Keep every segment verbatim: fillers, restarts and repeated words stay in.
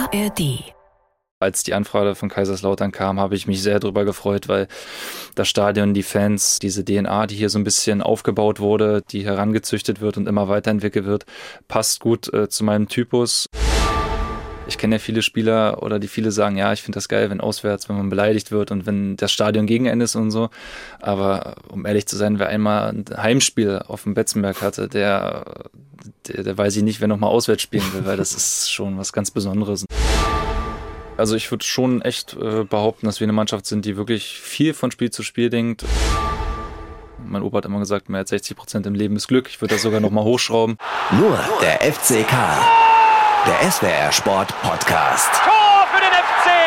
A R D. Als die Anfrage von Kaiserslautern kam, habe ich mich sehr darüber gefreut, weil das Stadion, die Fans, diese D N A, die hier so ein bisschen aufgebaut wurde, die herangezüchtet wird und immer weiterentwickelt wird, passt gut äh, zu meinem Typus. Ich kenne ja viele Spieler oder die viele sagen, ja, ich finde das geil, wenn auswärts, wenn man beleidigt wird und wenn das Stadion gegen Ende ist und so. Aber um ehrlich zu sein, wer einmal ein Heimspiel auf dem Betzenberg hatte, der, der, der weiß ich nicht, wer nochmal auswärts spielen will, weil das ist schon was ganz Besonderes. Also ich würde schon echt äh, behaupten, dass wir eine Mannschaft sind, die wirklich viel von Spiel zu Spiel denkt. Mein Opa hat immer gesagt, mehr als sechzig Prozent im Leben ist Glück. Ich würde das sogar nochmal hochschrauben. Nur der F C K. Der S W R Sport Podcast. Tor für den F C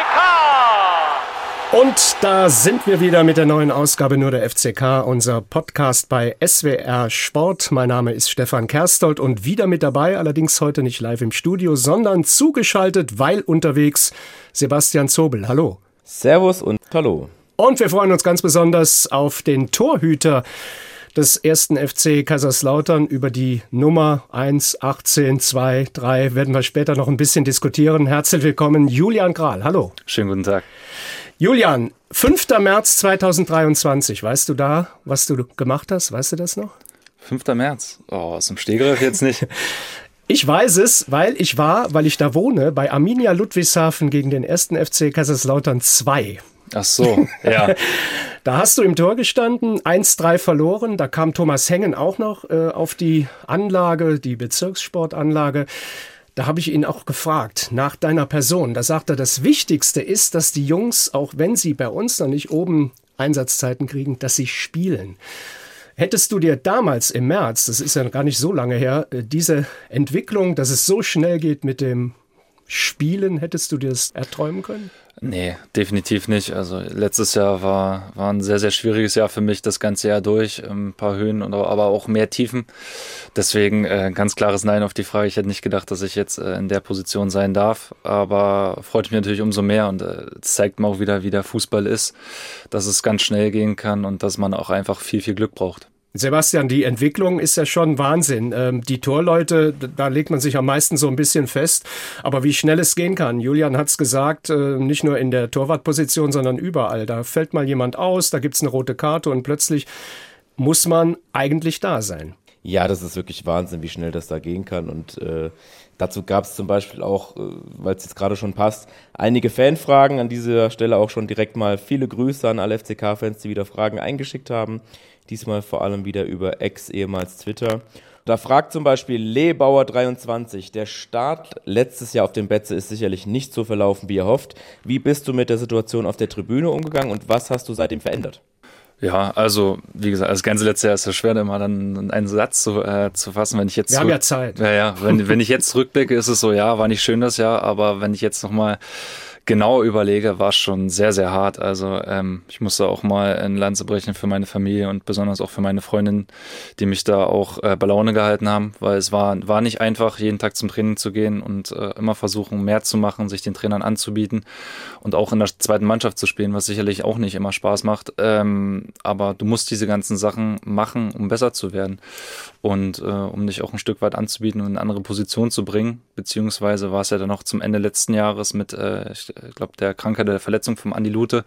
K! Und da sind wir wieder mit der neuen Ausgabe Nur der F C K, unser Podcast bei S W R Sport. Mein Name ist Stefan Kerstold und wieder mit dabei, allerdings heute nicht live im Studio, sondern zugeschaltet, weil unterwegs, Sebastian Zobel. Hallo. Servus und hallo. Und wir freuen uns ganz besonders auf den Torhüter des ersten F C Kaiserslautern. Über die Nummer eins, achtzehn, zwei, drei werden wir später noch ein bisschen diskutieren. Herzlich willkommen, Julian Grahl. Hallo. Schönen guten Tag. Julian, fünfter März zweitausenddreiundzwanzig. Weißt du da, was du gemacht hast? Weißt du das noch? fünfter März? Oh, aus dem Stegreif jetzt nicht. Ich weiß es, weil ich war, weil ich da wohne, bei Arminia Ludwigshafen gegen den ersten F C Kaiserslautern zwei. Ach so, ja. Da hast du im Tor gestanden, eins drei verloren. Da kam Thomas Hengen auch noch äh, auf die Anlage, die Bezirkssportanlage. Da habe ich ihn auch gefragt nach deiner Person. Da sagt er, das Wichtigste ist, dass die Jungs, auch wenn sie bei uns noch nicht oben Einsatzzeiten kriegen, dass sie spielen. Hättest du dir damals im März, das ist ja gar nicht so lange her, diese Entwicklung, dass es so schnell geht mit dem Spielen, hättest du dir das erträumen können? Nee, definitiv nicht. Also letztes Jahr war, war ein sehr, sehr schwieriges Jahr für mich, das ganze Jahr durch. Ein paar Höhen, und aber auch mehr Tiefen. Deswegen äh, ganz klares Nein auf die Frage. Ich hätte nicht gedacht, dass ich jetzt äh, in der Position sein darf. Aber freut mich natürlich umso mehr und äh, zeigt mir auch wieder, wie der Fußball ist, dass es ganz schnell gehen kann und dass man auch einfach viel, viel Glück braucht. Sebastian, die Entwicklung ist ja schon Wahnsinn. Ähm, die Torleute, da legt man sich am meisten so ein bisschen fest. Aber wie schnell es gehen kann. Julian hat's gesagt, äh, nicht nur in der Torwartposition, sondern überall. Da fällt mal jemand aus, da gibt's eine rote Karte und plötzlich muss man eigentlich da sein. Ja, das ist wirklich Wahnsinn, wie schnell das da gehen kann. Und äh, dazu gab es zum Beispiel auch, äh, weil es jetzt gerade schon passt, einige Fanfragen. An dieser Stelle auch schon direkt mal viele Grüße an alle F C K-Fans, die wieder Fragen eingeschickt haben. Diesmal vor allem wieder über Ex, ehemals Twitter. Da fragt zum Beispiel Lebauer dreiundzwanzig, der Start letztes Jahr auf dem Betze ist sicherlich nicht so verlaufen, wie er hofft. Wie bist du mit der Situation auf der Tribüne umgegangen und was hast du seitdem verändert? Ja, also wie gesagt, das ganze letzte Jahr ist es schwer, immer dann einen Satz zu, äh, zu fassen, wenn ich jetzt Wir zurück, haben ja Zeit. Ja, ja, wenn, wenn ich jetzt zurückblicke, ist es so, ja, war nicht schön das Jahr, aber wenn ich jetzt nochmal genau überlege, war es schon sehr, sehr hart. Also ähm, ich musste auch mal eine Lanze brechen für meine Familie und besonders auch für meine Freundin, die mich da auch äh, bei Laune gehalten haben, weil es war, war nicht einfach, jeden Tag zum Training zu gehen und äh, immer versuchen, mehr zu machen, sich den Trainern anzubieten und auch in der zweiten Mannschaft zu spielen, was sicherlich auch nicht immer Spaß macht. Ähm, aber du musst diese ganzen Sachen machen, um besser zu werden und äh, um dich auch ein Stück weit anzubieten und in eine andere Position zu bringen. Beziehungsweise war es ja dann noch zum Ende letzten Jahres mit, äh, ich glaube, der Krankheit der Verletzung vom Andi Lute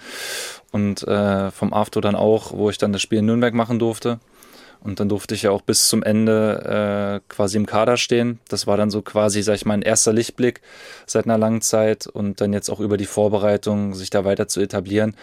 und äh, vom Afto dann auch, wo ich dann das Spiel in Nürnberg machen durfte. Und dann durfte ich ja auch bis zum Ende äh, quasi im Kader stehen. Das war dann so quasi, sag ich mal, ein erster Lichtblick seit einer langen Zeit und dann jetzt auch über die Vorbereitung, sich da weiter zu etablieren.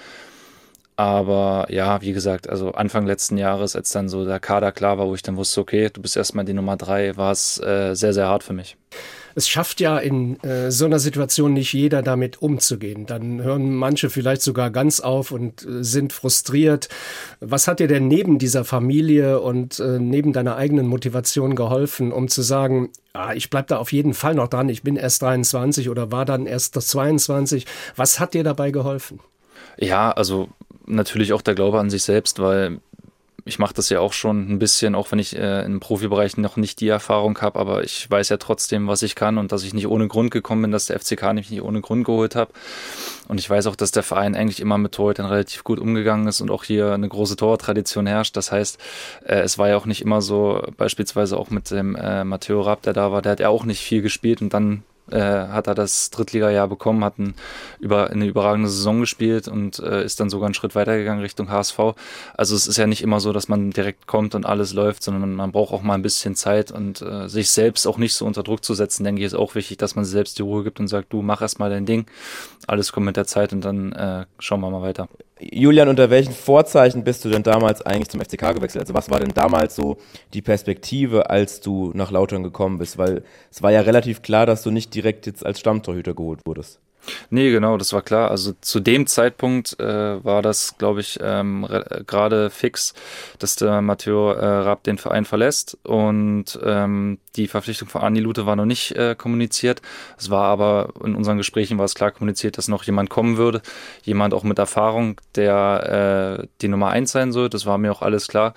Aber ja, wie gesagt, also Anfang letzten Jahres, als dann so der Kader klar war, wo ich dann wusste, okay, du bist erstmal die Nummer drei, war es äh, sehr, sehr hart für mich. Es schafft ja in äh, so einer Situation nicht jeder damit umzugehen. Dann hören manche vielleicht sogar ganz auf und äh, sind frustriert. Was hat dir denn neben dieser Familie und äh, neben deiner eigenen Motivation geholfen, um zu sagen, ah, ich bleib da auf jeden Fall noch dran, ich bin erst dreiundzwanzig oder war dann erst zweiundzwanzig. Was hat dir dabei geholfen? Ja, also natürlich auch der Glaube an sich selbst, weil ich mache das ja auch schon ein bisschen, auch wenn ich äh, im Profibereich noch nicht die Erfahrung habe, aber ich weiß ja trotzdem, was ich kann und dass ich nicht ohne Grund gekommen bin, dass der F C K mich nicht ohne Grund geholt hat. Und ich weiß auch, dass der Verein eigentlich immer mit Torhütern relativ gut umgegangen ist und auch hier eine große Torwarttradition herrscht. Das heißt, äh, es war ja auch nicht immer so, beispielsweise auch mit dem äh, Matteo Raab, der da war, der hat ja auch nicht viel gespielt und dann äh, hat er das Drittliga-Jahr bekommen, hat ein, über, eine überragende Saison gespielt und äh, ist dann sogar einen Schritt weitergegangen Richtung H S V. Also es ist ja nicht immer so, dass man direkt kommt und alles läuft, sondern man, man braucht auch mal ein bisschen Zeit und äh, sich selbst auch nicht so unter Druck zu setzen, denke ich, ist auch wichtig, dass man sich selbst die Ruhe gibt und sagt, du mach erst mal dein Ding, alles kommt mit der Zeit und dann äh, schauen wir mal weiter. Julian, unter welchen Vorzeichen bist du denn damals eigentlich zum F C K gewechselt? Also was war denn damals so die Perspektive, als du nach Lautern gekommen bist? Weil es war ja relativ klar, dass du nicht direkt jetzt als Stammtorhüter geholt wurdest. Nee, genau, das war klar. Also zu dem Zeitpunkt äh, war das, glaube ich, ähm, re- gerade fix, dass der Matteo äh, Raab den Verein verlässt und ähm, die Verpflichtung von Andi Lute war noch nicht äh, kommuniziert. Es war aber, in unseren Gesprächen war es klar kommuniziert, dass noch jemand kommen würde, jemand auch mit Erfahrung, der äh, die Nummer eins sein soll. Das war mir auch alles klar.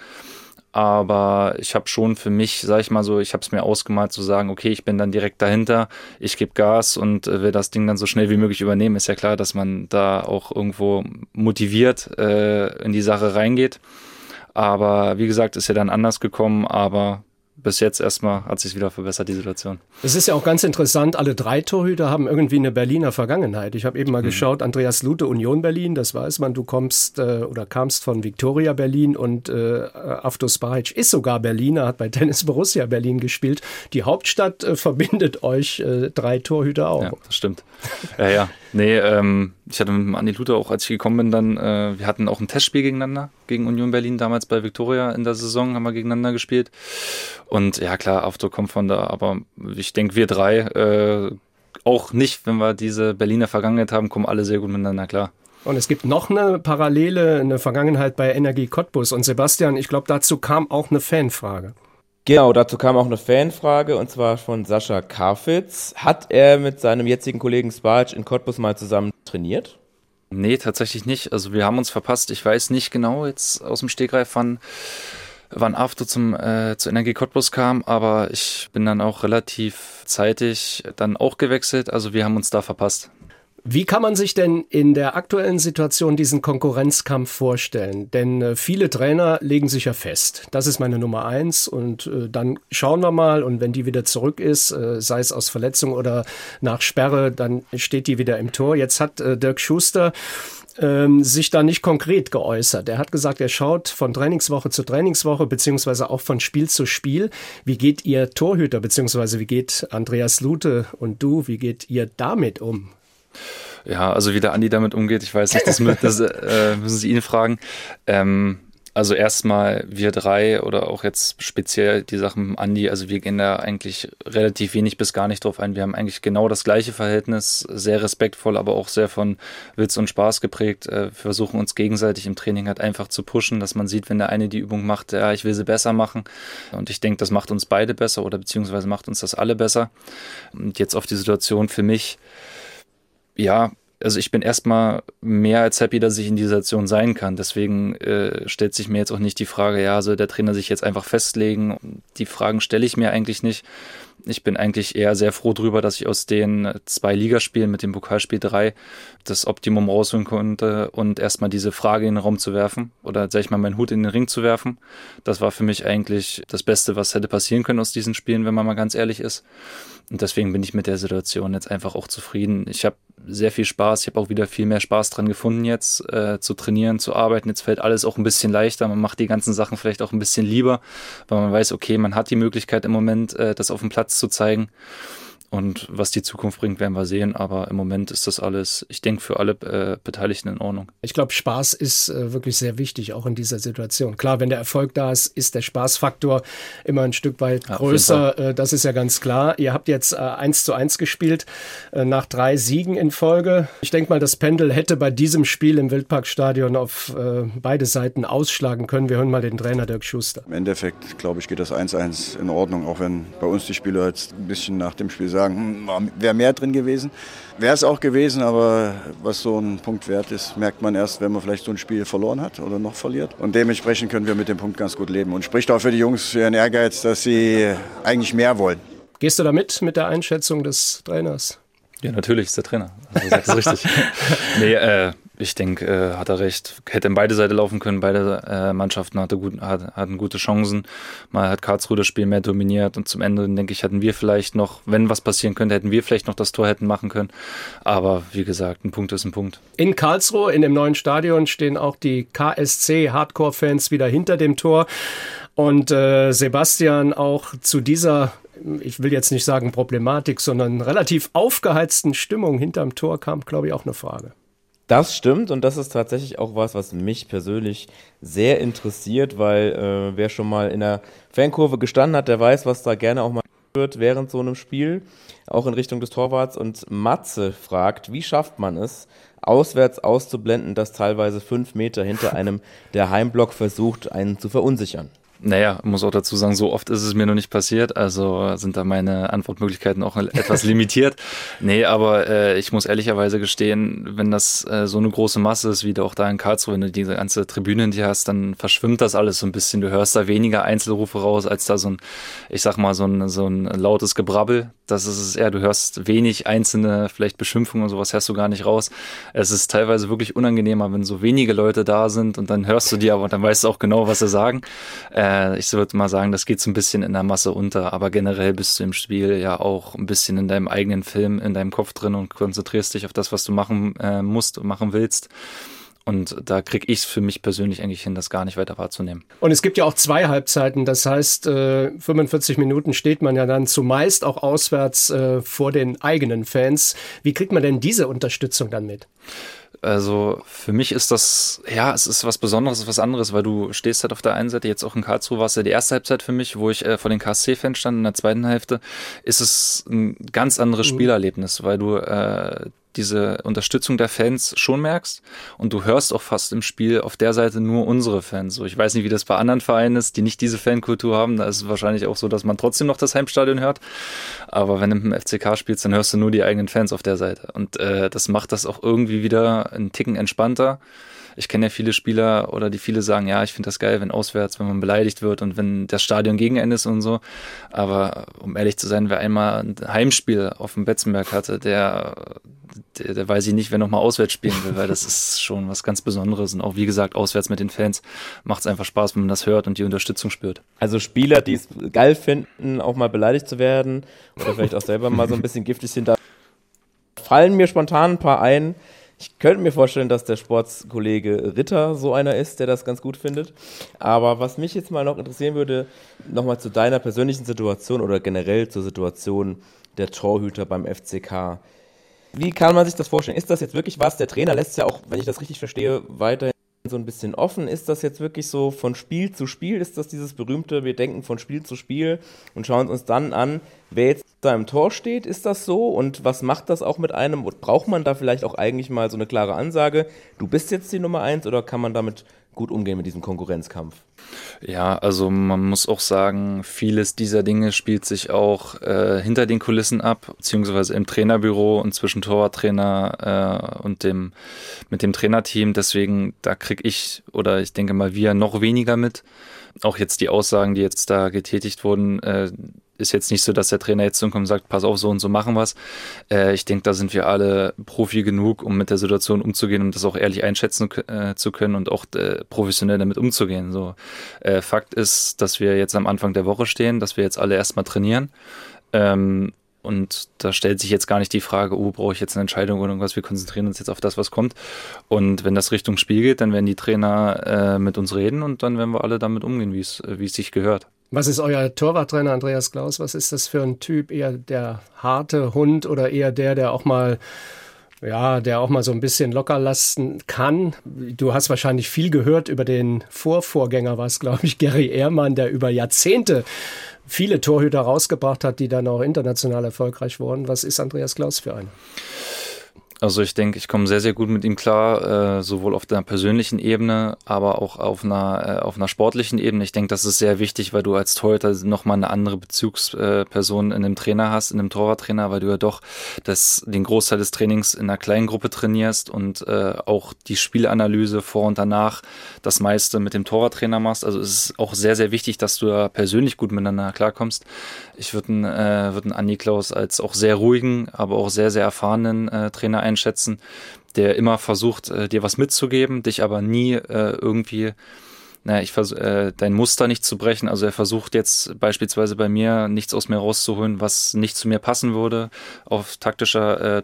Aber ich habe schon für mich, sag ich mal so, ich habe es mir ausgemalt zu sagen, okay, ich bin dann direkt dahinter, ich gebe Gas und äh, will das Ding dann so schnell wie möglich übernehmen. Ist ja klar, dass man da auch irgendwo motiviert äh, in die Sache reingeht. Aber wie gesagt, ist ja dann anders gekommen, aber bis jetzt erstmal hat sich wieder verbessert, die Situation. Es ist ja auch ganz interessant, alle drei Torhüter haben irgendwie eine Berliner Vergangenheit. Ich habe eben mal mhm. geschaut, Andreas Lute, Union Berlin, das weiß man, du kommst äh, oder kamst von Viktoria Berlin und äh, Avto Spahic ist sogar Berliner, hat bei Tennis Borussia Berlin gespielt. Die Hauptstadt äh, verbindet euch äh, drei Torhüter auch. Ja, das stimmt. Ja, ja. Nee, ähm, ich hatte mit Andi Lute auch, als ich gekommen bin, dann, äh, wir hatten auch ein Testspiel gegeneinander, gegen Union Berlin, damals bei Viktoria in der Saison haben wir gegeneinander gespielt. Und ja klar, Avto kommt von da, aber ich denke, wir drei, äh, auch nicht, wenn wir diese Berliner Vergangenheit haben, kommen alle sehr gut miteinander klar. Und es gibt noch eine Parallele, eine Vergangenheit bei Energie Cottbus. Und Sebastian, ich glaube, dazu kam auch eine Fanfrage. Genau, dazu kam auch eine Fanfrage und zwar von Sascha Karfitz. Hat er mit seinem jetzigen Kollegen Spahic in Cottbus mal zusammen trainiert? Nee, tatsächlich nicht. Also wir haben uns verpasst. Ich weiß nicht genau jetzt aus dem Stegreif, wann, wann Avto zum, äh, zu Energie Cottbus kam, aber ich bin dann auch relativ zeitig dann auch gewechselt. Also wir haben uns da verpasst. Wie kann man sich denn in der aktuellen Situation diesen Konkurrenzkampf vorstellen? Denn äh, viele Trainer legen sich ja fest. Das ist meine Nummer eins und äh, dann schauen wir mal und wenn die wieder zurück ist, äh, sei es aus Verletzung oder nach Sperre, dann steht die wieder im Tor. Jetzt hat äh, Dirk Schuster ähm, sich da nicht konkret geäußert. Er hat gesagt, er schaut von Trainingswoche zu Trainingswoche beziehungsweise auch von Spiel zu Spiel. Wie geht ihr Torhüter beziehungsweise wie geht Andreas Lute und du, wie geht ihr damit um? Ja, also wie der Andi damit umgeht, ich weiß nicht, das, das äh, müssen Sie ihn fragen. Ähm, also erstmal wir drei oder auch jetzt speziell die Sachen mit Andi, also wir gehen da eigentlich relativ wenig bis gar nicht drauf ein. Wir haben eigentlich genau das gleiche Verhältnis, sehr respektvoll, aber auch sehr von Witz und Spaß geprägt. Äh, wir versuchen uns gegenseitig im Training halt einfach zu pushen, dass man sieht, wenn der eine die Übung macht, ja, ich will sie besser machen. Und ich denke, das macht uns beide besser oder beziehungsweise macht uns das alle besser. Und jetzt auf die Situation für mich, ja, also ich bin erstmal mehr als happy, dass ich in dieser Situation sein kann. Deswegen äh, stellt sich mir jetzt auch nicht die Frage, ja, soll der Trainer sich jetzt einfach festlegen? Die Fragen stelle ich mir eigentlich nicht. Ich bin eigentlich eher sehr froh drüber, dass ich aus den zwei Ligaspielen mit dem Pokalspiel drei das Optimum rausholen konnte und erstmal diese Frage in den Raum zu werfen oder, sag ich mal, meinen Hut in den Ring zu werfen. Das war für mich eigentlich das Beste, was hätte passieren können aus diesen Spielen, wenn man mal ganz ehrlich ist. Und deswegen bin ich mit der Situation jetzt einfach auch zufrieden. Ich habe sehr viel Spaß. Ich habe auch wieder viel mehr Spaß dran gefunden jetzt, äh, zu trainieren, zu arbeiten. Jetzt fällt alles auch ein bisschen leichter. Man macht die ganzen Sachen vielleicht auch ein bisschen lieber, weil man weiß, okay, man hat die Möglichkeit im Moment, äh, das auf dem Platz zu zeigen. Und was die Zukunft bringt, werden wir sehen. Aber im Moment ist das alles, ich denke, für alle äh, Beteiligten in Ordnung. Ich glaube, Spaß ist äh, wirklich sehr wichtig, auch in dieser Situation. Klar, wenn der Erfolg da ist, ist der Spaßfaktor immer ein Stück weit ja, größer. Äh, das ist ja ganz klar. Ihr habt jetzt äh, eins zu eins gespielt, äh, nach drei Siegen in Folge. Ich denke mal, das Pendel hätte bei diesem Spiel im Wildparkstadion auf äh, beide Seiten ausschlagen können. Wir hören mal den Trainer Dirk Schuster. Im Endeffekt, glaube ich, geht das eins eins in Ordnung, auch wenn bei uns die Spieler jetzt ein bisschen nach dem Spiel sagen, wäre mehr drin gewesen. Wäre es auch gewesen, aber was so ein Punkt wert ist, merkt man erst, wenn man vielleicht so ein Spiel verloren hat oder noch verliert. Und dementsprechend können wir mit dem Punkt ganz gut leben. Und spricht auch für die Jungs für ihren Ehrgeiz, dass sie eigentlich mehr wollen. Gehst du da mit, mit der Einschätzung des Trainers? Ja, natürlich ist der Trainer. Also sagst du richtig. nee, äh, ich denke, äh, hat er recht. Hätte in beide Seiten laufen können. Beide äh, Mannschaften hatte gut, hat, hatten gute Chancen. Mal hat Karlsruhe das Spiel mehr dominiert und zum Ende, denke ich, hatten wir vielleicht noch, wenn was passieren könnte, hätten wir vielleicht noch das Tor hätten machen können. Aber wie gesagt, ein Punkt ist ein Punkt. In Karlsruhe, in dem neuen Stadion, stehen auch die K S C-Hardcore-Fans wieder hinter dem Tor. Und äh, Sebastian, auch zu dieser, ich will jetzt nicht sagen Problematik, sondern relativ aufgeheizten Stimmung hinterm Tor kam, glaube ich, auch eine Frage. Das stimmt und das ist tatsächlich auch was, was mich persönlich sehr interessiert, weil äh, wer schon mal in der Fankurve gestanden hat, der weiß, was da gerne auch mal wird während so einem Spiel, auch in Richtung des Torwarts. Und Matze fragt, wie schafft man es, auswärts auszublenden, dass teilweise fünf Meter hinter einem der Heimblock versucht, einen zu verunsichern? Naja, muss auch dazu sagen, so oft ist es mir noch nicht passiert, also sind da meine Antwortmöglichkeiten auch etwas limitiert. Nee, aber äh, ich muss ehrlicherweise gestehen, wenn das äh, so eine große Masse ist, wie du auch da in Karlsruhe, wenn du diese ganze Tribüne in dir hast, dann verschwimmt das alles so ein bisschen. Du hörst da weniger Einzelrufe raus, als da so ein, ich sag mal, so ein, so ein lautes Gebrabbel. Das ist es eher, du hörst wenig einzelne, vielleicht Beschimpfungen und sowas hörst du gar nicht raus. Es ist teilweise wirklich unangenehmer, wenn so wenige Leute da sind und dann hörst du die, aber dann weißt du auch genau, was sie sagen. Äh, Ich würde mal sagen, das geht so ein bisschen in der Masse unter, aber generell bist du im Spiel ja auch ein bisschen in deinem eigenen Film, in deinem Kopf drin und konzentrierst dich auf das, was du machen äh, musst und machen willst. Und da kriege ich es für mich persönlich eigentlich hin, das gar nicht weiter wahrzunehmen. Und es gibt ja auch zwei Halbzeiten, das heißt, äh, fünfundvierzig Minuten steht man ja dann zumeist auch auswärts äh, vor den eigenen Fans. Wie kriegt man denn diese Unterstützung dann mit? Also für mich ist das, ja, es ist was Besonderes, es ist was anderes, weil du stehst halt auf der einen Seite, jetzt auch in Karlsruhe war es ja die erste Halbzeit für mich, wo ich äh, vor den K S C-Fans stand, in der zweiten Hälfte ist es ein ganz anderes mhm. Spielerlebnis, weil du äh, diese Unterstützung der Fans schon merkst und du hörst auch fast im Spiel auf der Seite nur unsere Fans. So, ich weiß nicht, wie das bei anderen Vereinen ist, die nicht diese Fankultur haben. Da ist es wahrscheinlich auch so, dass man trotzdem noch das Heimstadion hört. Aber wenn du mit dem F C K spielst, dann hörst du nur die eigenen Fans auf der Seite. Und äh, das macht das auch irgendwie wieder einen Ticken entspannter. Ich kenne ja viele Spieler oder die viele sagen, ja, ich finde das geil, wenn auswärts, wenn man beleidigt wird und wenn das Stadion gegen einen ist und so. Aber um ehrlich zu sein, wer einmal ein Heimspiel auf dem Betzenberg hatte, der, der, der weiß ich nicht, wer nochmal auswärts spielen will, weil das ist schon was ganz Besonderes. Und auch wie gesagt, auswärts mit den Fans macht es einfach Spaß, wenn man das hört und die Unterstützung spürt. Also Spieler, die es geil finden, auch mal beleidigt zu werden oder vielleicht auch selber mal so ein bisschen giftig sind, da fallen mir spontan ein paar ein. Ich könnte mir vorstellen, dass der Sportskollege Ritter so einer ist, der das ganz gut findet. Aber was mich jetzt mal noch interessieren würde, nochmal zu deiner persönlichen Situation oder generell zur Situation der Torhüter beim F C K. Wie kann man sich das vorstellen? Ist das jetzt wirklich was? Der Trainer lässt es ja auch, wenn ich das richtig verstehe, weiterhin so ein bisschen offen. Ist das jetzt wirklich so von Spiel zu Spiel? Ist das dieses berühmte, wir denken von Spiel zu Spiel und schauen uns dann an, wer jetzt da im Tor steht? Ist das so? Und was macht das auch mit einem? Und braucht man da vielleicht auch eigentlich mal so eine klare Ansage, du bist jetzt die Nummer eins, oder kann man damit gut umgehen mit diesem Konkurrenzkampf? Ja, also man muss auch sagen, vieles dieser Dinge spielt sich auch äh, hinter den Kulissen ab, beziehungsweise im Trainerbüro und zwischen Torwarttrainer äh, und dem mit dem Trainerteam. Deswegen, da kriege ich oder ich denke mal wir noch weniger mit. Auch jetzt die Aussagen, die jetzt da getätigt wurden, äh, ist jetzt nicht so, dass der Trainer jetzt kommt und sagt, pass auf, so und so machen wir's. Äh, ich denke, da sind wir alle Profi genug, um mit der Situation umzugehen und das auch ehrlich einschätzen äh, zu können und auch äh, professionell damit umzugehen. So, äh, Fakt ist, dass wir jetzt am Anfang der Woche stehen, dass wir jetzt alle erstmal trainieren. Ähm, Und da stellt sich jetzt gar nicht die Frage, oh, brauche ich jetzt eine Entscheidung oder irgendwas, wir konzentrieren uns jetzt auf das, was kommt. Und wenn das Richtung Spiel geht, dann werden die Trainer äh, mit uns reden und dann werden wir alle damit umgehen, wie es wie es sich gehört. Was ist euer Torwarttrainer Andreas Klaus? Was ist das für ein Typ? Eher der harte Hund oder eher der, der auch mal, ja, der auch mal so ein bisschen locker lassen kann? Du hast wahrscheinlich viel gehört über den Vorvorgänger, was glaube ich, Gary Ehrmann, der über Jahrzehnte viele Torhüter rausgebracht hat, die dann auch international erfolgreich wurden. Was ist Andreas Klaus für einer? Also ich denke, ich komme sehr, sehr gut mit ihm klar, äh, sowohl auf der persönlichen Ebene, aber auch auf einer, äh, auf einer sportlichen Ebene. Ich denke, das ist sehr wichtig, weil du als Torhüter nochmal eine andere Bezugsperson in einem Trainer hast, in einem Torwarttrainer, weil du ja doch das, den Großteil des Trainings in einer kleinen Gruppe trainierst und äh, auch die Spielanalyse vor und danach das meiste mit dem Torwarttrainer machst. Also es ist auch sehr, sehr wichtig, dass du da persönlich gut miteinander klarkommst. Ich würde einen, äh, würd einen Andi Klaus als auch sehr ruhigen, aber auch sehr, sehr erfahrenen äh, Trainer einschätzen. Einschätzen, der immer versucht, äh, dir was mitzugeben, dich aber nie äh, irgendwie, naja, ich vers- äh, dein Muster nicht zu brechen. Also er versucht jetzt beispielsweise bei mir nichts aus mir rauszuholen, was nicht zu mir passen würde auf taktischer äh,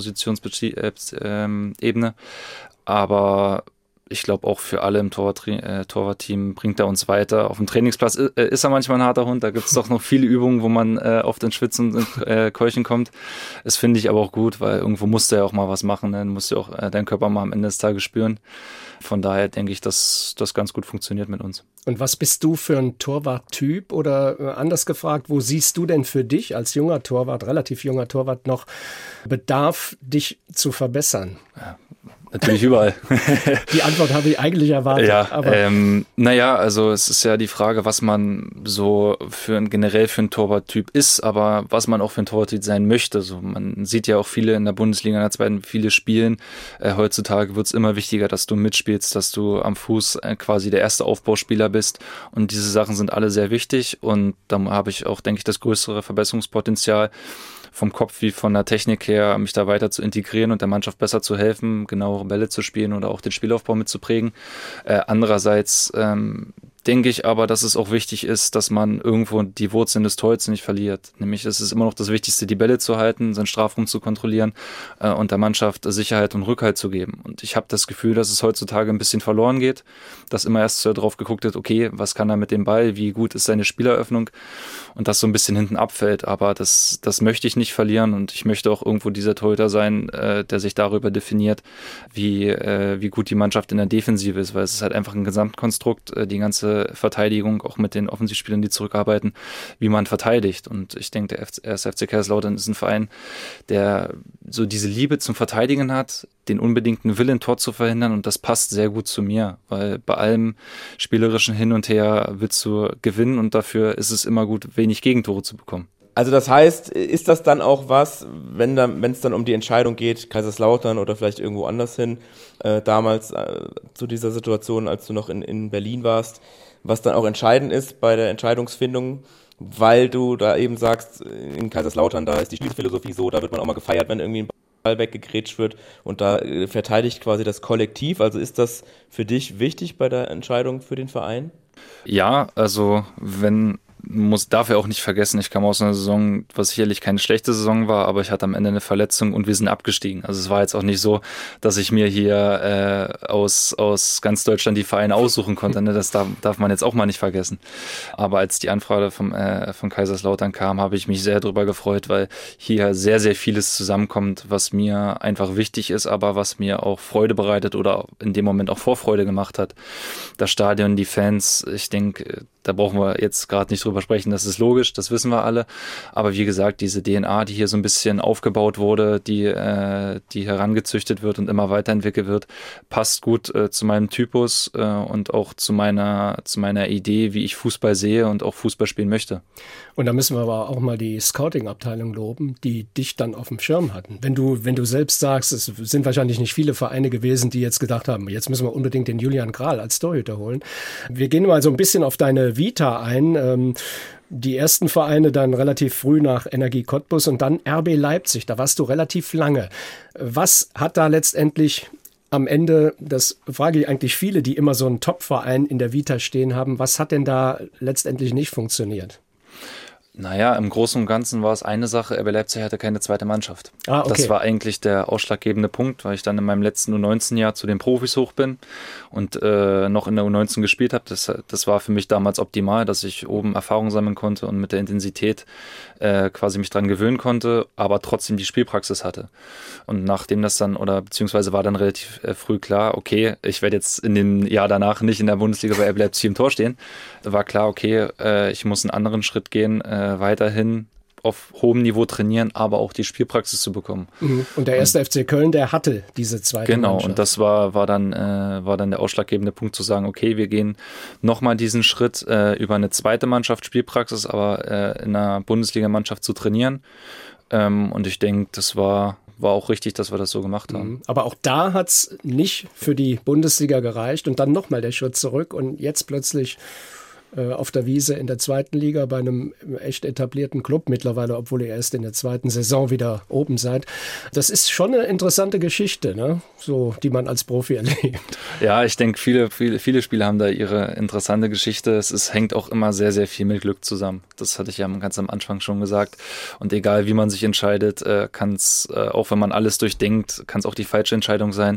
Torwartpositionsebene. Äh, aber ich glaube auch für alle im Torwart, äh, Torwartteam bringt er uns weiter. Auf dem Trainingsplatz ist, äh, ist er manchmal ein harter Hund. Da gibt es doch noch viele Übungen, wo man äh, oft ins Schwitzen und äh, Keuchen kommt. Das finde ich aber auch gut, weil irgendwo musst du ja auch mal was machen. Ne? Dann musst du auch äh, deinen Körper mal am Ende des Tages spüren. Von daher denke ich, dass das ganz gut funktioniert mit uns. Und was bist du für ein Torwarttyp? Oder äh, anders gefragt, wo siehst du denn für dich als junger Torwart, relativ junger Torwart noch Bedarf, dich zu verbessern? Ja. Natürlich überall. Die Antwort habe ich eigentlich erwartet. Ja, aber ähm, naja, also es ist ja die Frage, was man so für ein, generell für ein Torwarttyp ist, aber was man auch für ein Torwarttyp sein möchte. So, man sieht ja auch viele in der Bundesliga, in der zweiten, viele spielen. Äh, heutzutage wird es immer wichtiger, dass du mitspielst, dass du am Fuß äh, quasi der erste Aufbauspieler bist. Und diese Sachen sind alle sehr wichtig. Und da habe ich auch, denke ich, das größere Verbesserungspotenzial vom Kopf wie von der Technik her, mich da weiter zu integrieren und der Mannschaft besser zu helfen, genauere Bälle zu spielen oder auch den Spielaufbau mitzuprägen. Äh, andererseits ähm, denke ich aber, dass es auch wichtig ist, dass man irgendwo die Wurzeln des Torhüters nicht verliert. Nämlich es ist immer noch das Wichtigste, die Bälle zu halten, seinen Strafraum zu kontrollieren äh, und der Mannschaft Sicherheit und Rückhalt zu geben. Und ich habe das Gefühl, dass es heutzutage ein bisschen verloren geht, dass immer erst so drauf geguckt wird, okay, was kann er mit dem Ball, wie gut ist seine Spieleröffnung und das so ein bisschen hinten abfällt. Aber das, das möchte ich nicht verlieren und ich möchte auch irgendwo dieser Torhüter sein, äh, der sich darüber definiert, wie, äh, wie gut die Mannschaft in der Defensive ist, weil es ist halt einfach ein Gesamtkonstrukt, äh, die ganze Verteidigung, auch mit den Offensivspielern, die zurückarbeiten, wie man verteidigt. Und ich denke, der erste F C Kaiserslautern ist ein Verein, der so diese Liebe zum Verteidigen hat, den unbedingten Willen, Tor zu verhindern und das passt sehr gut zu mir, weil bei allem spielerischen Hin und Her willst du gewinnen und dafür ist es immer gut, wenig Gegentore zu bekommen. Also das heißt, ist das dann auch was, wenn dann, wenn es dann um die Entscheidung geht, Kaiserslautern oder vielleicht irgendwo anders hin, äh, damals äh, zu dieser Situation, als du noch in, in Berlin warst, was dann auch entscheidend ist bei der Entscheidungsfindung, weil du da eben sagst, in Kaiserslautern, da ist die Spielphilosophie so, da wird man auch mal gefeiert, wenn irgendwie ein Ball weggegrätscht wird und da äh, verteidigt quasi das Kollektiv. Also ist das für dich wichtig bei der Entscheidung für den Verein? Ja, also wenn muss, darf er auch nicht vergessen, ich kam aus einer Saison, was sicherlich keine schlechte Saison war, aber ich hatte am Ende eine Verletzung und wir sind abgestiegen. Also es war jetzt auch nicht so, dass ich mir hier äh, aus, aus ganz Deutschland die Vereine aussuchen konnte. Ne? Das darf, darf man jetzt auch mal nicht vergessen. Aber als die Anfrage vom, äh, von Kaiserslautern kam, habe ich mich sehr darüber gefreut, weil hier sehr, sehr vieles zusammenkommt, was mir einfach wichtig ist, aber was mir auch Freude bereitet oder in dem Moment auch Vorfreude gemacht hat. Das Stadion, die Fans, ich denke, da brauchen wir jetzt gerade nicht drüber sprechen, das ist logisch, das wissen wir alle. Aber wie gesagt, diese D N A, die hier so ein bisschen aufgebaut wurde, die, äh, die herangezüchtet wird und immer weiterentwickelt wird, passt gut äh, zu meinem Typus äh, und auch zu meiner, zu meiner Idee, wie ich Fußball sehe und auch Fußball spielen möchte. Und da müssen wir aber auch mal die Scouting-Abteilung loben, die dich dann auf dem Schirm hatten. Wenn du, wenn du selbst sagst, es sind wahrscheinlich nicht viele Vereine gewesen, die jetzt gedacht haben, jetzt müssen wir unbedingt den Julian Grahl als Torhüter holen. Wir gehen mal so ein bisschen auf deine Vita ein. Ähm, die ersten Vereine dann relativ früh nach Energie Cottbus und dann R B Leipzig. Da warst du relativ lange. Was hat da letztendlich am Ende, das frage ich eigentlich viele, die immer so einen Top-Verein in der Vita stehen haben, was hat denn da letztendlich nicht funktioniert? Naja, im Großen und Ganzen war es eine Sache, R B Leipzig hatte keine zweite Mannschaft. Ah, okay. Das war eigentlich der ausschlaggebende Punkt, weil ich dann in meinem letzten U neunzehn Jahr zu den Profis hoch bin und äh, noch in der U neunzehn gespielt habe. Das, das war für mich damals optimal, dass ich oben Erfahrung sammeln konnte und mit der Intensität äh, quasi mich dran gewöhnen konnte, aber trotzdem die Spielpraxis hatte. Und nachdem das dann, oder beziehungsweise war dann relativ äh, früh klar, okay, ich werde jetzt in dem Jahr danach nicht in der Bundesliga bei R B Leipzig im Tor stehen, war klar, okay, äh, ich muss einen anderen Schritt gehen, äh, weiterhin auf hohem Niveau trainieren, aber auch die Spielpraxis zu bekommen. Und der erste F C Köln, der hatte diese zweite Genau, Mannschaft. und das war, war, dann, äh, war dann der ausschlaggebende Punkt zu sagen, okay, wir gehen nochmal diesen Schritt äh, über eine zweite Mannschaft Spielpraxis, aber äh, in einer Bundesligamannschaft zu trainieren. Ähm, und ich denke, das war, war auch richtig, dass wir das so gemacht haben. Aber auch da hat es nicht für die Bundesliga gereicht und dann nochmal der Schritt zurück und jetzt plötzlich auf der Wiese in der zweiten Liga bei einem echt etablierten Club mittlerweile, obwohl ihr erst in der zweiten Saison wieder oben seid. Das ist schon eine interessante Geschichte, ne? So, die man als Profi erlebt. Ja, ich denke, viele, viele, viele Spieler haben da ihre interessante Geschichte. Es ist, hängt auch immer sehr, sehr viel mit Glück zusammen. Das hatte ich ja ganz am Anfang schon gesagt. Und egal, wie man sich entscheidet, kann es, auch wenn man alles durchdenkt, kann es auch die falsche Entscheidung sein.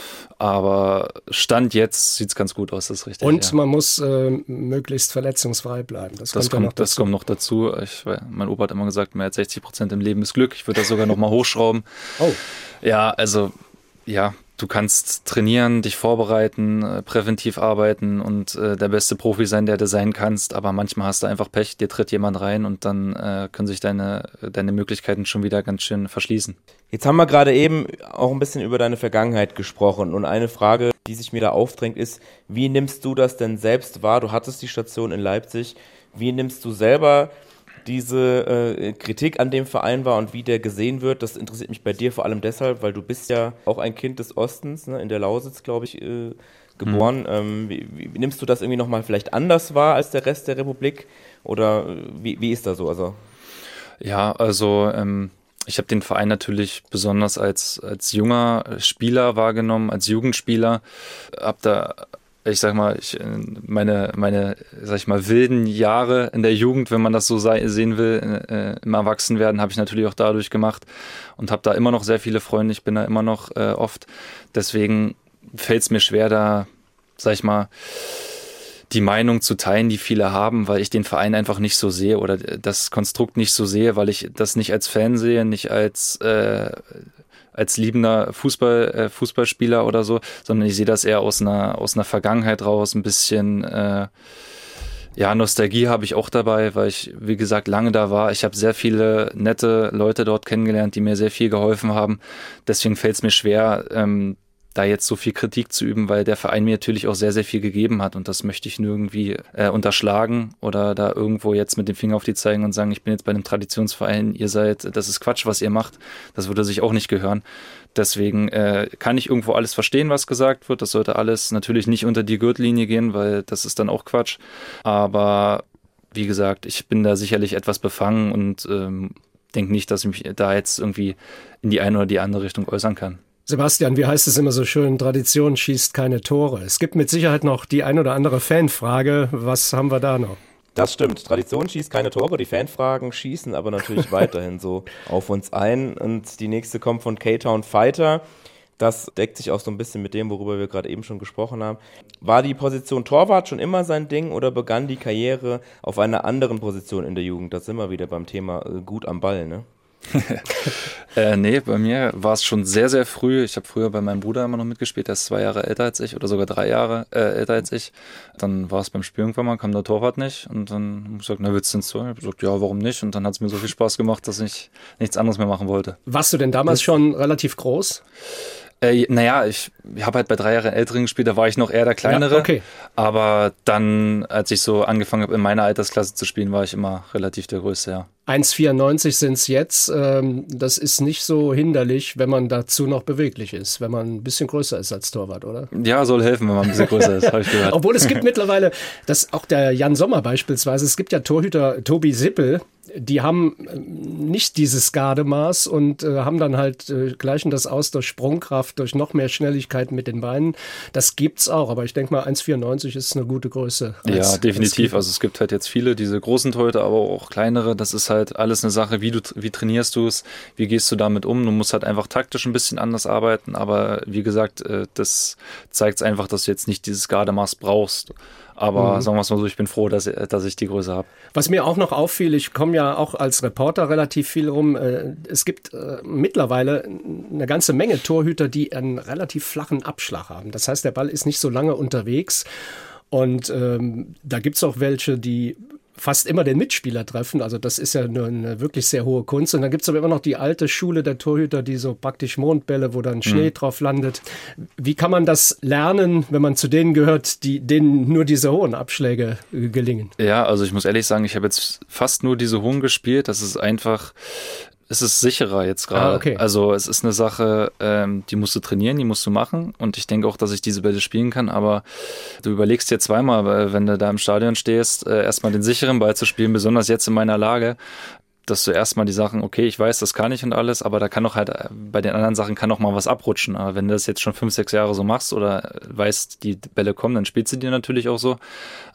Aber Stand jetzt sieht es ganz gut aus, das ist richtig. Und ja. man muss äh, möglichst verletzungsfrei bleiben. Das, das, kommt, kommt, das kommt noch dazu. Ich, mein Opa hat immer gesagt, mehr als sechzig Prozent im Leben ist Glück. Ich würde das sogar noch mal hochschrauben. Oh. Ja, also, ja, du kannst trainieren, dich vorbereiten, äh, präventiv arbeiten und äh, der beste Profi sein, der du sein kannst. Aber manchmal hast du einfach Pech, dir tritt jemand rein und dann äh, können sich deine, deine Möglichkeiten schon wieder ganz schön verschließen. Jetzt haben wir gerade eben auch ein bisschen über deine Vergangenheit gesprochen und eine Frage, die sich mir da aufdrängt, ist, wie nimmst du das denn selbst wahr? Du hattest die Station in Leipzig. Wie nimmst du selber diese äh, Kritik an dem Verein wahr und wie der gesehen wird? Das interessiert mich bei dir vor allem deshalb, weil du bist ja auch ein Kind des Ostens, ne, in der Lausitz, glaube ich, äh, geboren. Mhm. Ähm, wie, wie nimmst du das irgendwie nochmal vielleicht anders wahr als der Rest der Republik? Oder wie, wie ist das so? Also Ja, also ähm ich habe den Verein natürlich besonders als, als junger Spieler wahrgenommen, als Jugendspieler. Hab da, ich sag mal, ich, meine, meine, sag ich mal, wilden Jahre in der Jugend, wenn man das so sei, sehen will, äh, im Erwachsenwerden, habe ich natürlich auch dadurch gemacht und habe da immer noch sehr viele Freunde. Ich bin da immer noch äh, oft. Deswegen fällt es mir schwer, da, sag ich mal, die Meinung zu teilen, die viele haben, weil ich den Verein einfach nicht so sehe oder das Konstrukt nicht so sehe, weil ich das nicht als Fan sehe, nicht als äh, als liebender Fußball, äh, Fußballspieler oder so, sondern ich sehe das eher aus einer aus einer Vergangenheit raus, ein bisschen äh, ja, Nostalgie habe ich auch dabei, weil ich, wie gesagt, lange da war. Ich habe sehr viele nette Leute dort kennengelernt, die mir sehr viel geholfen haben. Deswegen fällt es mir schwer, ähm, da jetzt so viel Kritik zu üben, weil der Verein mir natürlich auch sehr, sehr viel gegeben hat und das möchte ich nirgendwie äh, unterschlagen oder da irgendwo jetzt mit dem Finger auf die zeigen und sagen, ich bin jetzt bei einem Traditionsverein, ihr seid, das ist Quatsch, was ihr macht. Das würde sich auch nicht gehören. Deswegen äh, kann ich irgendwo alles verstehen, was gesagt wird. Das sollte alles natürlich nicht unter die Gürtellinie gehen, weil das ist dann auch Quatsch. Aber wie gesagt, ich bin da sicherlich etwas befangen und ähm, denke nicht, dass ich mich da jetzt irgendwie in die eine oder die andere Richtung äußern kann. Sebastian, wie heißt es immer so schön, Tradition schießt keine Tore. Es gibt mit Sicherheit noch die ein oder andere Fanfrage. Was haben wir da noch? Das stimmt. Tradition schießt keine Tore. Die Fanfragen schießen aber natürlich weiterhin so auf uns ein. Und die nächste kommt von K-Town Fighter. Das deckt sich auch so ein bisschen mit dem, worüber wir gerade eben schon gesprochen haben. War die Position Torwart schon immer sein Ding oder begann die Karriere auf einer anderen Position in der Jugend? Da sind wir wieder beim Thema äh, gut am Ball, ne? äh, nee, bei mir war es schon sehr, sehr früh. Ich habe früher bei meinem Bruder immer noch mitgespielt, der ist zwei Jahre älter als ich oder sogar drei Jahre äh, älter als ich. Dann war es beim Spiel irgendwann mal, kam der Torwart nicht und dann habe ich gesagt, na willst du ins Tor? Ich habe gesagt, ja, warum nicht? Und dann hat es mir so viel Spaß gemacht, dass ich nichts anderes mehr machen wollte. Warst du denn damals das schon relativ groß? Äh, naja, ich, ich habe halt bei drei Jahren Älteren gespielt, da war ich noch eher der Kleinere. Ja, okay. Aber dann, als ich so angefangen habe, in meiner Altersklasse zu spielen, war ich immer relativ der Größte, ja. eins Komma vierundneunzig sind es jetzt. Das ist nicht so hinderlich, wenn man dazu noch beweglich ist, wenn man ein bisschen größer ist als Torwart, oder? Ja, soll helfen, wenn man ein bisschen größer ist, habe ich gehört. Obwohl es gibt mittlerweile, das auch der Jan Sommer beispielsweise, es gibt ja Torhüter Tobi Sippel, die haben nicht dieses Gardemaß und äh, haben dann halt, äh, gleichen das aus durch Sprungkraft, durch noch mehr Schnelligkeit mit den Beinen. Das gibt's auch, aber ich denke mal eins Komma vierundneunzig ist eine gute Größe. Als, ja, definitiv. Also es gibt halt jetzt viele, diese großen Torhüter, aber auch kleinere. Das ist halt alles eine Sache, wie du, wie trainierst du es, wie gehst du damit um. Du musst halt einfach taktisch ein bisschen anders arbeiten, aber wie gesagt, äh, das zeigt einfach, dass du jetzt nicht dieses Gardemaß brauchst. Aber mhm. sagen wir es mal so, ich bin froh, dass, dass ich die Größe habe. Was mir auch noch auffiel, ich komme ja auch als Reporter relativ viel rum, äh, es gibt äh, mittlerweile eine ganze Menge Torhüter, die einen relativ flachen Abschlag haben. Das heißt, der Ball ist nicht so lange unterwegs und ähm, da gibt es auch welche, die fast immer den Mitspieler treffen. Also das ist ja eine, eine wirklich sehr hohe Kunst. Und dann gibt es aber immer noch die alte Schule der Torhüter, die so praktisch Mondbälle, wo dann Schnee mhm. drauf landet. Wie kann man das lernen, wenn man zu denen gehört, die, denen nur diese hohen Abschläge äh, gelingen? Ja, also ich muss ehrlich sagen, ich habe jetzt fast nur diese hohen gespielt. Das ist einfach... Es ist sicherer jetzt gerade. Ah, okay. Also es ist eine Sache, ähm, die musst du trainieren, die musst du machen. Und ich denke auch, dass ich diese Bälle spielen kann. Aber du überlegst dir zweimal, wenn du da im Stadion stehst, äh, erstmal den sicheren Ball zu spielen, besonders jetzt in meiner Lage, dass du erstmal die Sachen, okay, ich weiß, das kann ich und alles, aber da kann doch halt, bei den anderen Sachen kann doch mal was abrutschen. Aber wenn du das jetzt schon fünf, sechs Jahre so machst oder weißt, die Bälle kommen, dann spielst du die natürlich auch so.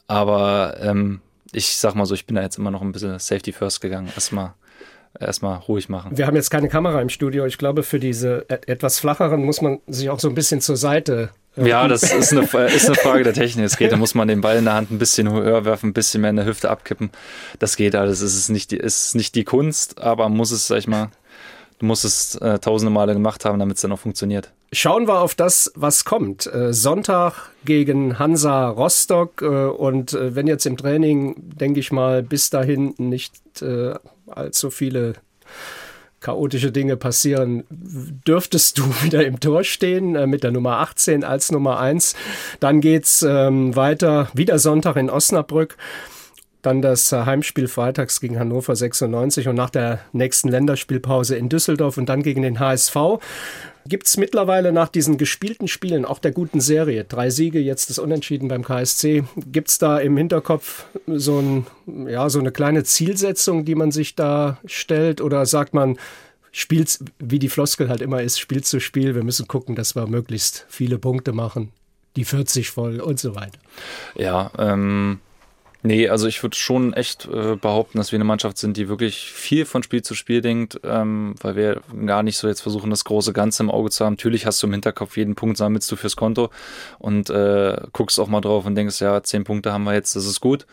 Aber ähm, ich sag mal so, ich bin da jetzt immer noch ein bisschen Safety First gegangen. Erstmal erstmal ruhig machen. Wir haben jetzt keine Kamera im Studio. Ich glaube, für diese etwas flacheren muss man sich auch so ein bisschen zur Seite. Äh ja, das ist eine, ist eine Frage der Technik. Es geht, da muss man den Ball in der Hand ein bisschen höher werfen, ein bisschen mehr in der Hüfte abkippen. Das geht alles. Es ist nicht die, ist nicht die Kunst, aber muss es, sag ich mal, du musst es äh, tausende Male gemacht haben, damit es dann auch funktioniert. Schauen wir auf das, was kommt. Äh, Sonntag gegen Hansa Rostock. Äh, und äh, wenn jetzt im Training, denke ich mal, bis dahin nicht äh, allzu viele chaotische Dinge passieren, dürftest du wieder im Tor stehen äh, mit der Nummer achtzehn als Nummer eins. Dann geht's ähm, weiter, wieder Sonntag in Osnabrück. Dann das Heimspiel freitags gegen Hannover sechsundneunzig und nach der nächsten Länderspielpause in Düsseldorf und dann gegen den H S V. Gibt es mittlerweile nach diesen gespielten Spielen, auch der guten Serie, drei Siege, jetzt das Unentschieden beim K S C, gibt es da im Hinterkopf so, ein, ja, so eine kleine Zielsetzung, die man sich da stellt? Oder sagt man, spielt, wie die Floskel halt immer ist, Spiel zu Spiel, wir müssen gucken, dass wir möglichst viele Punkte machen, die vierzig voll und so weiter? Ja, ähm... Nee, also ich würde schon echt äh, behaupten, dass wir eine Mannschaft sind, die wirklich viel von Spiel zu Spiel denkt, ähm, weil wir gar nicht so jetzt versuchen, das große Ganze im Auge zu haben. Natürlich hast du im Hinterkopf, jeden Punkt sammelst du fürs Konto und äh, guckst auch mal drauf und denkst, ja, zehn Punkte haben wir jetzt, das ist gut.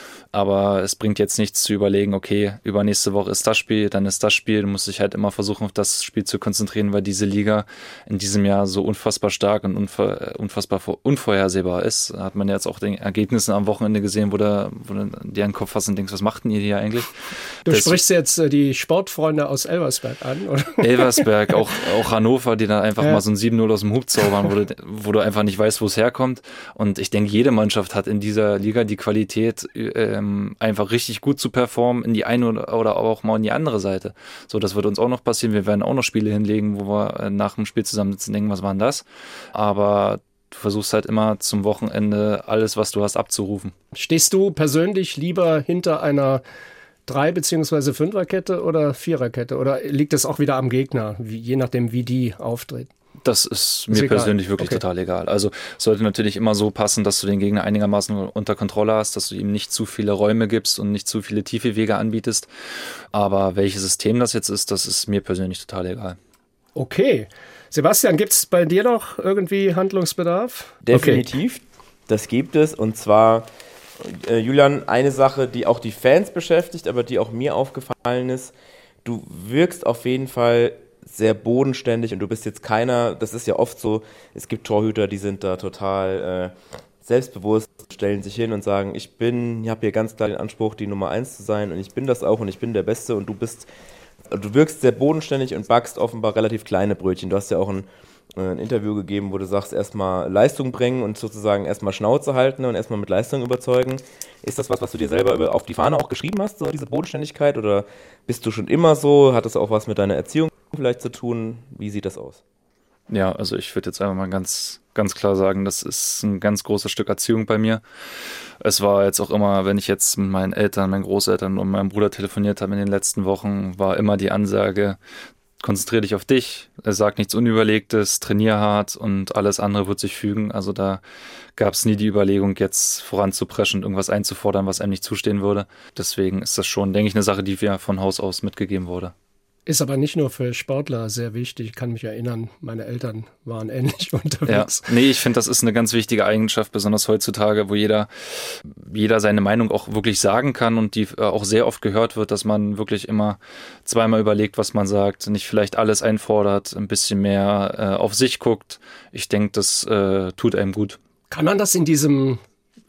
Aber es bringt jetzt nichts zu überlegen, okay, übernächste Woche ist das Spiel, dann ist das Spiel. Du musst dich halt immer versuchen, auf das Spiel zu konzentrieren, weil diese Liga in diesem Jahr so unfassbar stark und unver- unfassbar unvorhersehbar ist. Da hat man jetzt auch den Ergebnissen am Wochenende gesehen, wo du, wo du dir einen Kopf fasst und denkst, was macht denn ihr hier eigentlich? Du das sprichst jetzt äh, die Sportfreunde aus Elversberg an, oder? Elversberg, auch, auch Hannover, die dann einfach ja. mal so ein sieben null aus dem Hub zaubern, wo du, wo du einfach nicht weißt, wo es herkommt. Und ich denke, jede Mannschaft hat in dieser Liga die Qualität, äh, einfach richtig gut zu performen in die eine oder, oder auch mal in die andere Seite. So, das wird uns auch noch passieren. Wir werden auch noch Spiele hinlegen, wo wir nach dem Spiel zusammensitzen und denken, was war denn das? Aber du versuchst halt immer zum Wochenende alles, was du hast, abzurufen. Stehst du persönlich lieber hinter einer Drei- bzw. Fünferkette oder Viererkette? Oder liegt das auch wieder am Gegner, wie, je nachdem, wie die auftreten? Das ist mir ist persönlich wirklich okay. total egal. Also es sollte natürlich immer so passen, dass du den Gegner einigermaßen unter Kontrolle hast, dass du ihm nicht zu viele Räume gibst und nicht zu viele tiefe Wege anbietest. Aber welches System das jetzt ist, das ist mir persönlich total egal. Okay. Sebastian, gibt es bei dir noch irgendwie Handlungsbedarf? Definitiv, okay. Das gibt es. Und zwar, äh, Julian, eine Sache, die auch die Fans beschäftigt, aber die auch mir aufgefallen ist. Du wirkst auf jeden Fall sehr bodenständig und du bist jetzt keiner, das ist ja oft so, es gibt Torhüter, die sind da total äh, selbstbewusst, stellen sich hin und sagen, ich bin, ich habe hier ganz klar den Anspruch, die Nummer eins zu sein und ich bin das auch und ich bin der Beste und du bist, du wirkst sehr bodenständig und backst offenbar relativ kleine Brötchen. Du hast ja auch ein, ein Interview gegeben, wo du sagst, erstmal Leistung bringen und sozusagen erstmal Schnauze halten und erstmal mit Leistung überzeugen. Ist das was, was du dir selber auf die Fahne auch geschrieben hast, so diese Bodenständigkeit, oder bist du schon immer so? Hat das auch was mit deiner Erziehung vielleicht zu tun? Wie sieht das aus? Ja, also ich würde jetzt einfach mal ganz, ganz klar sagen, das ist ein ganz großes Stück Erziehung bei mir. Es war jetzt auch immer, wenn ich jetzt mit meinen Eltern, meinen Großeltern und meinem Bruder telefoniert habe in den letzten Wochen, war immer die Ansage, konzentriere dich auf dich, sag nichts Unüberlegtes, trainier hart und alles andere wird sich fügen. Also da gab es nie die Überlegung, jetzt voranzupreschen und irgendwas einzufordern, was einem nicht zustehen würde. Deswegen ist das schon, denke ich, eine Sache, die mir von Haus aus mitgegeben wurde. Ist aber nicht nur für Sportler sehr wichtig. Ich kann mich erinnern, meine Eltern waren ähnlich unterwegs. Ja, nee, ich finde, das ist eine ganz wichtige Eigenschaft, besonders heutzutage, wo jeder, jeder seine Meinung auch wirklich sagen kann und die auch sehr oft gehört wird, dass man wirklich immer zweimal überlegt, was man sagt, nicht vielleicht alles einfordert, ein bisschen mehr äh, auf sich guckt. Ich denke, das äh, tut einem gut. Kann man das in diesem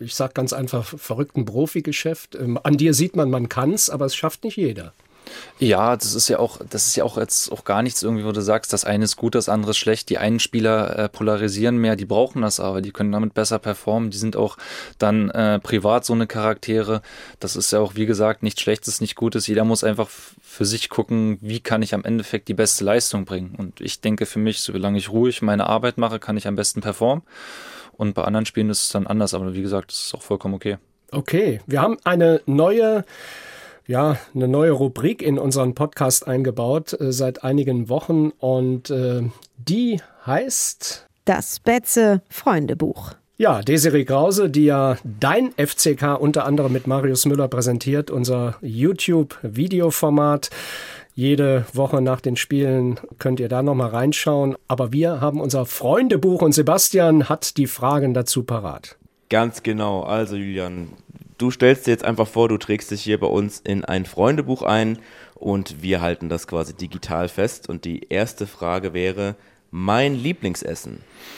ich sage ganz einfach, verrückten Profigeschäft. Ähm, an dir sieht man, man kann es, aber es schafft nicht jeder. Ja, das ist ja auch, das ist ja auch jetzt auch gar nichts irgendwie, wo du sagst, das eine ist gut, das andere ist schlecht. Die einen Spieler äh, polarisieren mehr, die brauchen das aber, die können damit besser performen. Die sind auch dann äh, privat so eine Charaktere. Das ist ja auch, wie gesagt, nichts Schlechtes, nicht Gutes. Jeder muss einfach f- für sich gucken, wie kann ich am Endeffekt die beste Leistung bringen. Und ich denke für mich, solange ich ruhig meine Arbeit mache, kann ich am besten performen. Und bei anderen Spielen ist es dann anders. Aber wie gesagt, das ist auch vollkommen okay. Okay, wir haben eine neue... Ja, eine neue Rubrik in unseren Podcast eingebaut äh, seit einigen Wochen und äh, die heißt... Das Betze-Freundebuch. Ja, Desiree Krause, die ja dein F C K unter anderem mit Marius Müller präsentiert, unser YouTube-Videoformat. Jede Woche nach den Spielen könnt ihr da nochmal reinschauen. Aber wir haben unser Freundebuch und Sebastian hat die Fragen dazu parat. Ganz genau. Also Julian, du stellst dir jetzt einfach vor, du trägst dich hier bei uns in ein Freundebuch ein und wir halten das quasi digital fest. Und die erste Frage wäre, mein Lieblingsessen?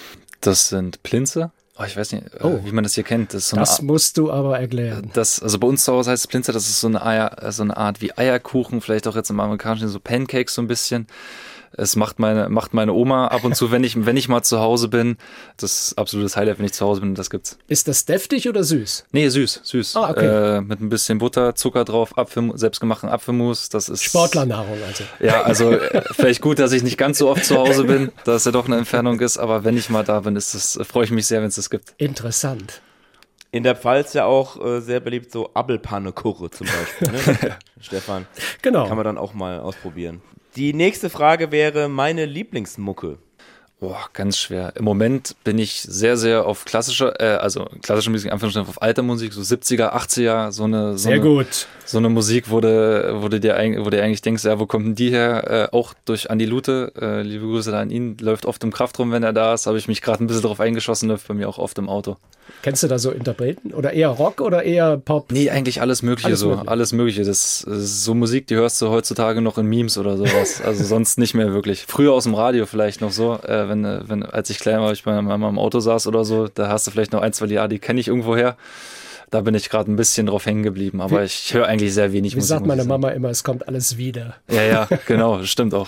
Das sind Plinze. Oh, ich weiß nicht, Oh. wie man das hier kennt. Das, ist so Das eine, musst du aber erklären. das, also bei uns zu Hause heißt es Plinze, das ist so eine, Eier, so eine Art wie Eierkuchen, vielleicht auch jetzt im Amerikanischen so Pancakes so ein bisschen. Es macht meine, macht meine Oma ab und zu, wenn ich, wenn ich mal zu Hause bin. Das ist absolutes Highlight, wenn ich zu Hause bin und das gibt's. Ist das deftig oder süß? Nee, süß, süß. Ah, okay. Äh, mit ein bisschen Butter, Zucker drauf, Apfel, selbstgemachten Apfelmus. Das ist Sportlernahrung also. Ja, also äh, vielleicht gut, dass ich nicht ganz so oft zu Hause bin, dass es ja doch eine Entfernung ist, aber wenn ich mal da bin, ist das, freue ich mich sehr, wenn es das gibt. Interessant. In der Pfalz ja auch äh, sehr beliebt so Appelpannekuche zum Beispiel, ne? Stefan, Genau. kann man dann auch mal ausprobieren. Die nächste Frage wäre meine Lieblingsmucke. Boah, ganz schwer. Im Moment bin ich sehr, sehr auf klassische, äh, also klassische Musik, einfach auf alte Musik, so siebziger, achtziger, so eine, so Sehr eine, gut. so eine Musik, wo du, wo du dir eigentlich, wo du eigentlich denkst, ja, wo kommt denn die her? Äh, auch durch Andi Lute, äh, liebe Grüße da an ihn, läuft oft im Kraftraum, wenn er da ist, habe ich mich gerade ein bisschen drauf eingeschossen, läuft bei mir auch oft im Auto. Kennst du da so Interpreten? Oder eher Rock oder eher Pop? Nee, eigentlich alles Mögliche, Alles so, Mögliche. alles Mögliche. Das ist so Musik, die hörst du heutzutage noch in Memes oder sowas. Also sonst nicht mehr wirklich. Früher aus dem Radio vielleicht noch so, äh, wenn, wenn, als ich klein war, ich bei meiner Mama im Auto saß oder so, da hast du vielleicht noch ein, zwei Lieder, die kenne ich irgendwo her. Da bin ich gerade ein bisschen drauf hängen geblieben, aber Wie- ich höre eigentlich sehr wenig Wie Musik. sagt muss ich meine sagen. Mama immer, es kommt alles wieder. Ja, ja, genau, stimmt auch.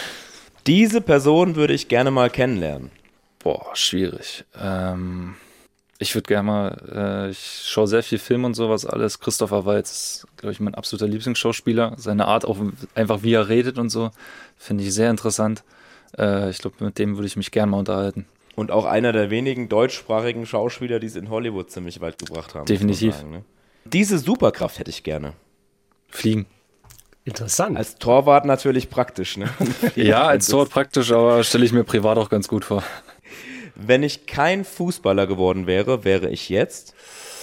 Diese Person würde ich gerne mal kennenlernen. Boah, schwierig. Ähm, ich würde gerne mal, äh, ich schaue sehr viel Film und sowas alles. Christopher Waltz ist, glaube ich, mein absoluter Lieblingsschauspieler. Seine Art, auch einfach wie er redet und so, finde ich sehr interessant. Äh, ich glaube, mit dem würde ich mich gerne mal unterhalten. Und auch einer der wenigen deutschsprachigen Schauspieler, die es in Hollywood ziemlich weit gebracht haben. muss man Definitiv. sagen, ne? Diese Superkraft hätte ich gerne. Fliegen. Interessant. Als Torwart natürlich praktisch, ne? Ja, als Tor praktisch, aber stelle ich mir privat auch ganz gut vor. Wenn ich kein Fußballer geworden wäre, wäre ich jetzt?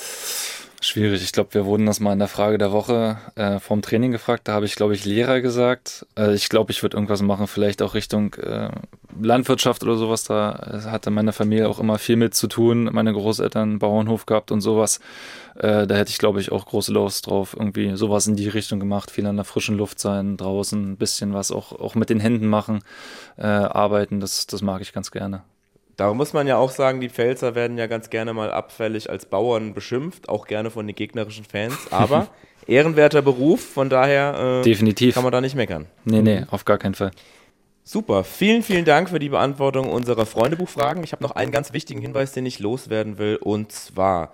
Schwierig. Ich glaube, wir wurden das mal in der Frage der Woche äh, vorm Training gefragt. Da habe ich, glaube ich, Lehrer gesagt. Äh, ich glaube, ich würde irgendwas machen, vielleicht auch Richtung äh, Landwirtschaft oder sowas. Da hatte meine Familie auch immer viel mit zu tun. Meine Großeltern einen Bauernhof gehabt und sowas. Äh, da hätte ich, glaube ich, auch große Lust drauf. Irgendwie sowas in die Richtung gemacht. Viel an der frischen Luft sein, draußen ein bisschen was auch, auch mit den Händen machen, äh, arbeiten. Das, das mag ich ganz gerne. Da muss man ja auch sagen, die Pfälzer werden ja ganz gerne mal abfällig als Bauern beschimpft, auch gerne von den gegnerischen Fans, aber ehrenwerter Beruf, von daher äh, Definitiv. kann man da nicht meckern. Nee, nee, auf gar keinen Fall. Super, vielen, vielen Dank für die Beantwortung unserer Freundebuchfragen. Ich habe noch einen ganz wichtigen Hinweis, den ich loswerden will, und zwar,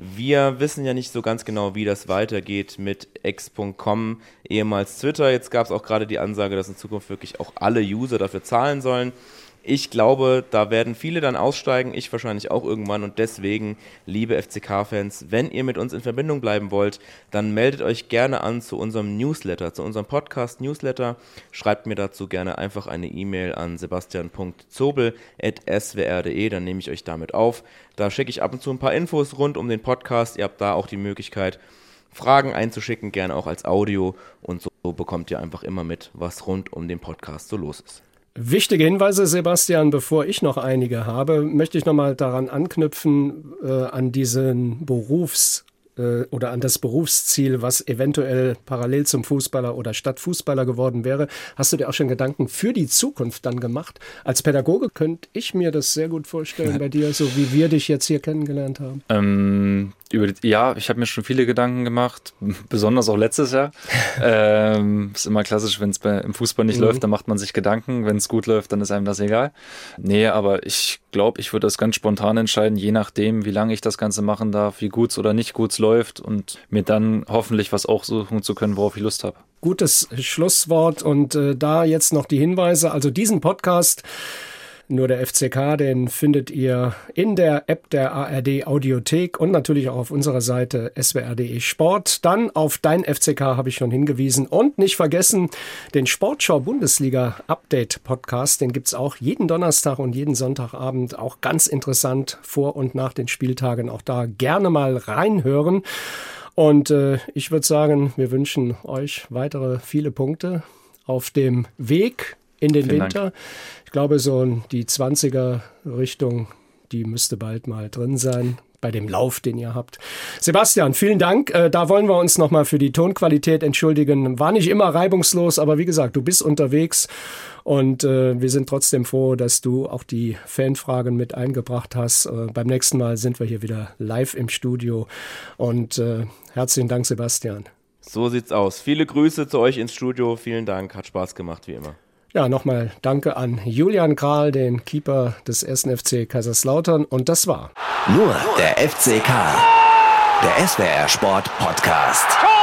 wir wissen ja nicht so ganz genau, wie das weitergeht mit X Punkt com, ehemals Twitter. Jetzt gab es auch gerade die Ansage, dass in Zukunft wirklich auch alle User dafür zahlen sollen. Ich glaube, da werden viele dann aussteigen, ich wahrscheinlich auch irgendwann, und deswegen, liebe F C K-Fans, wenn ihr mit uns in Verbindung bleiben wollt, dann meldet euch gerne an zu unserem Newsletter, zu unserem Podcast-Newsletter. Schreibt mir dazu gerne einfach eine E-Mail an sebastian punkt zobel at s w r punkt d e, dann nehme ich euch damit auf. Da schicke ich ab und zu ein paar Infos rund um den Podcast. Ihr habt da auch die Möglichkeit, Fragen einzuschicken, gerne auch als Audio, und so bekommt ihr einfach immer mit, was rund um den Podcast so los ist. Wichtige Hinweise, Sebastian, bevor ich noch einige habe, möchte ich nochmal daran anknüpfen, äh, an diesen äh, oder an das Berufsziel, was eventuell parallel zum Fußballer oder statt Fußballer geworden wäre. Hast du dir auch schon Gedanken für die Zukunft dann gemacht? Als Pädagoge könnte ich mir das sehr gut vorstellen bei dir, so wie wir dich jetzt hier kennengelernt haben. Ähm, über die, ja, ich habe mir schon viele Gedanken gemacht, besonders auch letztes Jahr. ähm, ist immer klassisch, wenn es im Fußball nicht mhm. läuft, dann macht man sich Gedanken. Wenn es gut läuft, dann ist einem das egal. Nee, aber ich glaube, ich würde das ganz spontan entscheiden, je nachdem, wie lange ich das Ganze machen darf, wie gut es oder nicht gut es läuft und mir dann hoffentlich was auch suchen zu können, worauf ich Lust habe. Gutes Schlusswort und äh, da jetzt noch die Hinweise, also diesen Podcast Nur der F C K, den findet ihr in der App der A R D Audiothek und natürlich auch auf unserer Seite s w r punkt de Sport. Dann auf Dein F C K habe ich schon hingewiesen. Und nicht vergessen, den Sportschau Bundesliga Update Podcast, den gibt's auch jeden Donnerstag und jeden Sonntagabend. Auch ganz interessant vor und nach den Spieltagen. Auch da gerne mal reinhören. Und äh, ich würde sagen, wir wünschen euch weitere viele Punkte auf dem Weg in den Vielen Winter. Dank. Ich glaube, so die zwanziger-Richtung, die müsste bald mal drin sein bei dem Lauf, den ihr habt. Sebastian, vielen Dank. Äh, da wollen wir uns nochmal für die Tonqualität entschuldigen. War nicht immer reibungslos, aber wie gesagt, du bist unterwegs und äh, wir sind trotzdem froh, dass du auch die Fanfragen mit eingebracht hast. Äh, beim nächsten Mal sind wir hier wieder live im Studio und äh, herzlichen Dank, Sebastian. So sieht's aus. Viele Grüße zu euch ins Studio. Vielen Dank. Hat Spaß gemacht, wie immer. Ja, nochmal danke an Julian Kral, den Keeper des ersten F C Kaiserslautern. Und das war Nur der F C K, der S W R Sport Podcast.